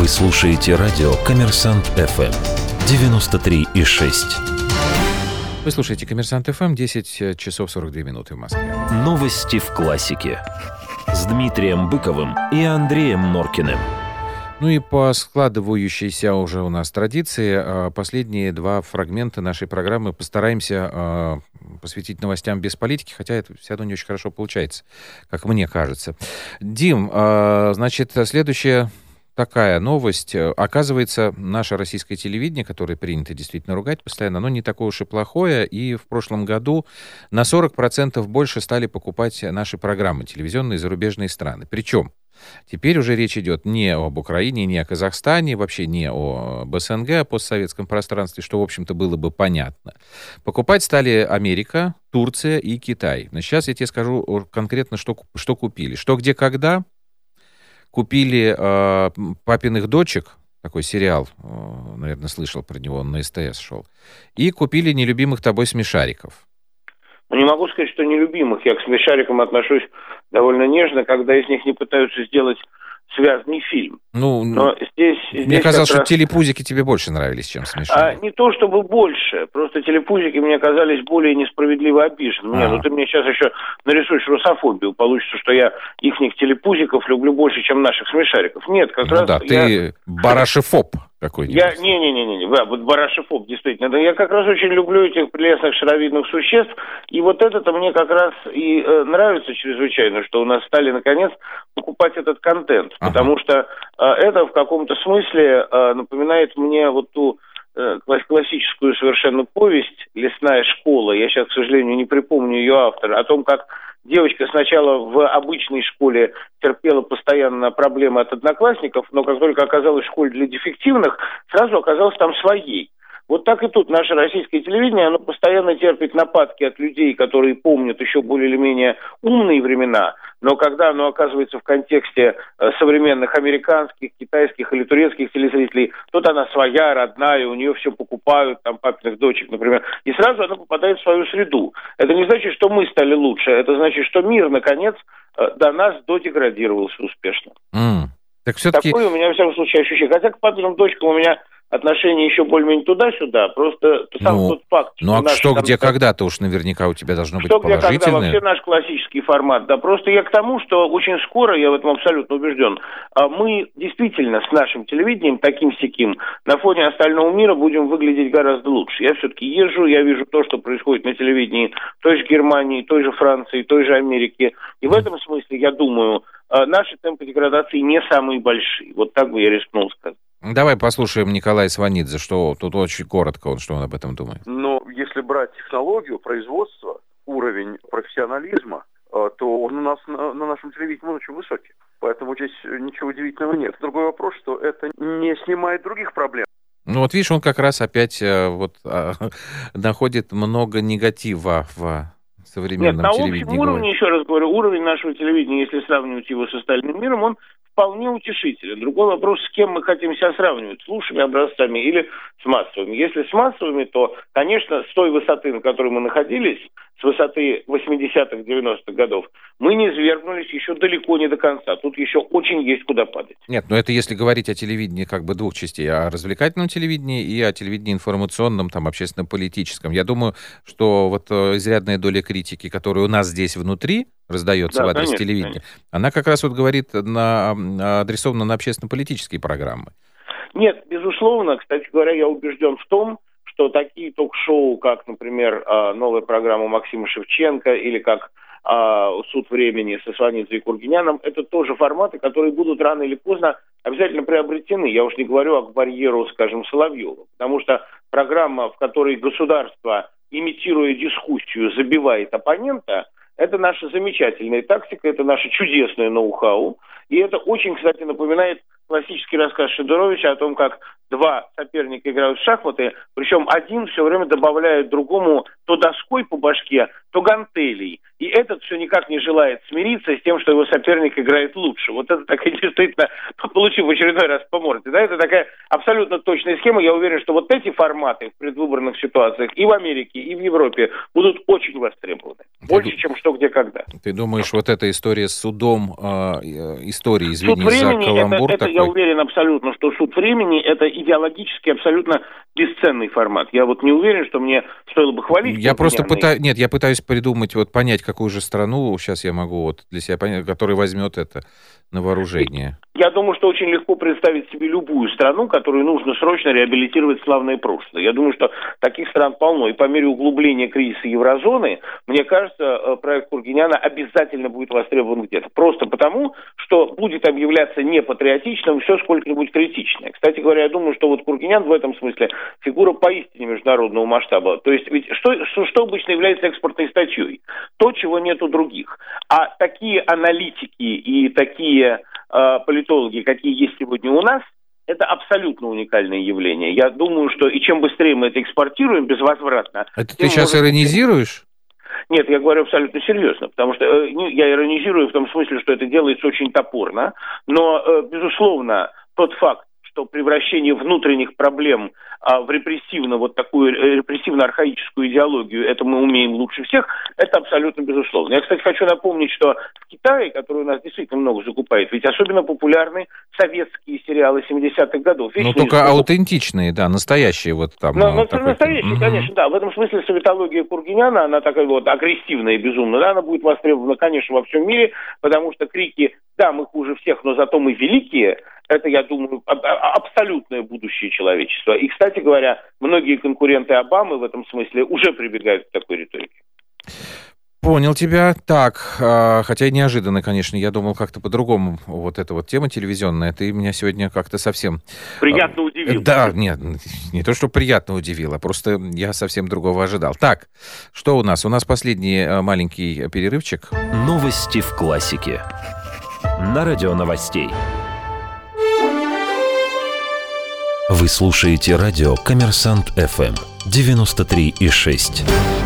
Вы слушаете радио «Коммерсант ФМ» 93,6. Вы слушаете «Коммерсант ФМ», 10 часов 42 минуты в Москве. Новости в классике с Дмитрием Быковым и Андреем Норкиным. Ну и по складывающейся уже у нас традиции, последние два фрагмента нашей программы постараемся посвятить новостям без политики, хотя это все равно не очень хорошо получается, как мне кажется. Дим, значит, следующая такая новость. Оказывается, наше российское телевидение, которое принято действительно ругать постоянно, оно не такое уж и плохое, и в прошлом году на 40% больше стали покупать наши программы телевизионные зарубежные страны. Причем теперь уже речь идет не об Украине, не о Казахстане, вообще не об СНГ, о постсоветском пространстве, что, в общем-то, было бы понятно. Покупать стали Америка, Турция и Китай. Но сейчас я тебе скажу конкретно, что купили. Что, где, когда. Купили «Папиных дочек», такой сериал, наверное, слышал про него, он на СТС шел. И купили «Нелюбимых тобой смешариков». Ну, не могу сказать, что нелюбимых. Я к смешарикам отношусь довольно нежно, когда из них не пытаются сделать связанный фильм. Ну, но здесь мне казалось, что телепузики тебе больше нравились, чем смешарики. Не то чтобы больше, просто телепузики мне казались более несправедливо обиженными. Ну ты мне сейчас еще нарисуешь русофобию, получится, что я ихних телепузиков люблю больше, чем наших смешариков. Нет, как раз... Да, ты барашефоб какой-нибудь. Не, вот барашефоб, действительно. Да, я как раз очень люблю этих прелестных шаровидных существ, и вот это-то мне как раз и нравится чрезвычайно, что у нас стали, наконец, покупать этот контент. Потому что это в каком-то смысле напоминает мне вот ту классическую совершенно повесть «Лесная школа». Я сейчас, к сожалению, не припомню ее автора. О том, как девочка сначала в обычной школе терпела постоянно проблемы от одноклассников, но как только оказалась в школе для дефективных, сразу оказалась там своей. Вот так и тут наше российское телевидение, оно постоянно терпит нападки от людей, которые помнят еще более или менее умные времена, но когда оно оказывается в контексте современных американских, китайских или турецких телезрителей, тут она своя, родная, у нее все покупают, там, «Папиных дочек», например, и сразу она попадает в свою среду. Это не значит, что мы стали лучше, это значит, что мир, наконец, до нас додеградировался успешно. Так все-таки... Такое у меня, во всяком случае, ощущение. Хотя к «Папиным дочкам» у меня отношения еще более-менее туда-сюда, просто сам тот факт. Ну а что, где, когда-то уж наверняка у тебя должно быть положительное. Что, где, когда, вообще наш классический формат, да. Просто я к тому, что очень скоро, я в этом абсолютно убежден, мы действительно с нашим телевидением, таким-сяким, на фоне остального мира будем выглядеть гораздо лучше. Я все-таки езжу, я вижу то, что происходит на телевидении той же Германии, той же Франции, той же Америки. И в этом смысле, я думаю, наши темпы деградации не самые большие. Вот так бы я рискнул сказать. Давай послушаем Николая Сванидзе, что тут очень коротко, что он об этом думает. Но если брать технологию, производство, уровень профессионализма, то он у нас на нашем телевидении очень высокий. Поэтому здесь ничего удивительного нет. Другой вопрос, что это не снимает других проблем. Ну вот видишь, он как раз опять находит много негатива в современном телевидении. Нет, на общем уровне, еще раз говорю, уровень нашего телевидения, если сравнивать его с остальным миром, он вполне утешителен. Другой вопрос, с кем мы хотим себя сравнивать, с лучшими образцами или с массовыми. Если с массовыми, то, конечно, с той высоты, на которой мы находились, с высоты 80-х, 90-х годов, мы не извергнулись еще далеко не до конца. Тут еще очень есть куда падать. Нет, но это если говорить о телевидении как бы двух частей, о развлекательном телевидении и о телевидении информационном, там, общественно-политическом. Я думаю, что вот изрядная доля критики, которая у нас здесь внутри раздается в адрес телевидения, она как раз вот говорит адресована на общественно-политические программы. Нет, безусловно. Кстати говоря, я убежден в том, что такие ток-шоу, как, например, новая программа Максима Шевченко или как «Суд времени» со Сванидзе и Кургиняном, это тоже форматы, которые будут рано или поздно обязательно приобретены. Я уж не говорю о барьеру, скажем, Соловьева, потому что программа, в которой государство, имитируя дискуссию, забивает оппонента, это наша замечательная тактика, это наше чудесное ноу-хау. И это очень, кстати, напоминает классический рассказ Шендеровича о том, как два соперника играют в шахматы, причем один все время добавляет другому то доской по башке, то гантелей. И этот все никак не желает смириться с тем, что его соперник играет лучше. Вот это такая действительно, получив в очередной раз по морде. Да, это такая абсолютно точная схема. Я уверен, что вот эти форматы в предвыборных ситуациях и в Америке, и в Европе будут очень востребованы. Больше, чем что, где, когда. Ты думаешь, вот эта история с судом истории, Суд извини времени, за каламбур это такой. я уверен абсолютно, что суд времени это идеологически абсолютно бесценный формат. Я вот не уверен, что мне стоило бы хвалить. Я просто пытаюсь придумать, вот понять, какую же страну, сейчас я могу вот для себя понять, которая возьмет это на вооружение. Я думаю, что очень легко представить себе любую страну, которую нужно срочно реабилитировать славное прошлое. Я думаю, что таких стран полно. И по мере углубления кризиса еврозоны, мне кажется, проект Кургиняна обязательно будет востребован где-то. Просто потому, что будет объявляться непатриотичным все сколько-нибудь критичное. Кстати говоря, я думаю, что вот Кургинян в этом смысле фигура поистине международного масштаба. То есть ведь что обычно является экспортной статьей? То, чего нет у других. А такие аналитики и такие политологи, какие есть сегодня у нас, это абсолютно уникальное явление. Я думаю, что и чем быстрее мы это экспортируем безвозвратно... Это ты сейчас иронизируешь? Нет, я говорю абсолютно серьезно, потому что я иронизирую в том смысле, что это делается очень топорно, но, безусловно, тот факт, что превращение внутренних проблем в вот такую репрессивно-архаическую идеологию, это мы умеем лучше всех, это абсолютно безусловно. Я, кстати, хочу напомнить, что в Китае, который у нас действительно много закупает, ведь особенно популярны советские сериалы 70-х годов. Ну, только аутентичные, да, настоящие вот там. Настоящие, конечно, да. В этом смысле советология Кургиняна, она такая вот агрессивная и безумная, да, она будет востребована, конечно, во всем мире, потому что крики «да, мы хуже всех, но зато мы великие», это, я думаю, абсолютное будущее человечества. И, кстати говоря, многие конкуренты Обамы в этом смысле уже прибегают к такой риторике. Понял тебя. Так, хотя и неожиданно, конечно, я думал как-то по-другому. Вот эта вот тема телевизионная, ты меня сегодня как-то совсем... Приятно удивил. Да, нет, не то, что приятно удивило, просто я совсем другого ожидал. Так, что у нас? У нас последний маленький перерывчик. Новости в классике. На радио новостей. Вы слушаете радио «Коммерсант ФМ» 93,6.